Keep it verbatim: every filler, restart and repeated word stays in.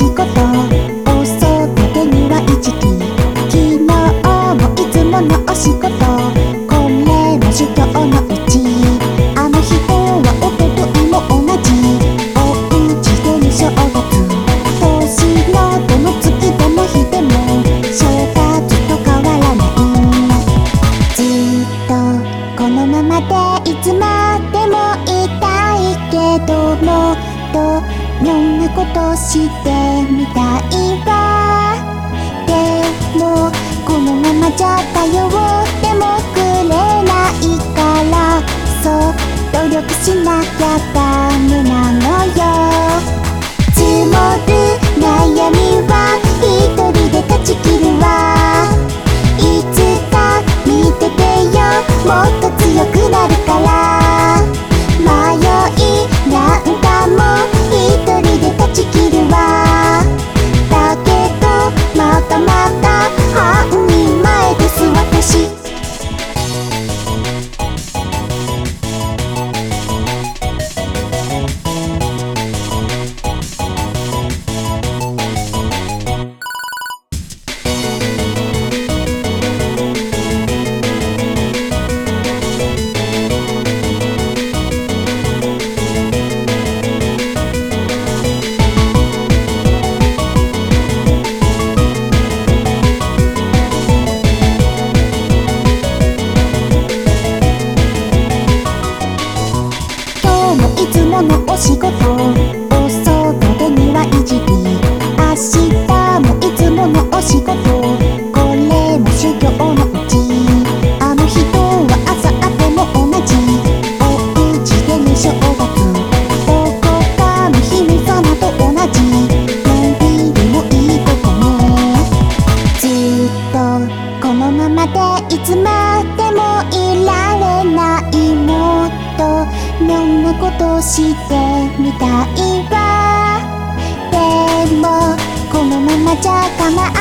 仕事お外でにはいちき昨日もいつものお仕事これも修行のうちあの人はおとといも同じおうちでの正月年のどの月どの日でも正月と変わらないずっとこのままでいつまでもいたいけどもっといろんなことしてみたいわでもこのままじゃ頼ってもくれないからそう努力しなきゃダメなのよ積もる悩みは一人で断ち切るわいつか見ててよもっと強くなるから迷いなんかも一人で断ち切るわだけどまたまた半人前です私いつものお仕事お外でにはいちき明日もいつものお仕事これも修行のうちあの人は朝あっても同じおうちでの正月どこかの姫様と同じのんびりもいいことねずっとこのままでいつまでもいられないもっといろんなことをしてみたいわでもこのままじゃ構わ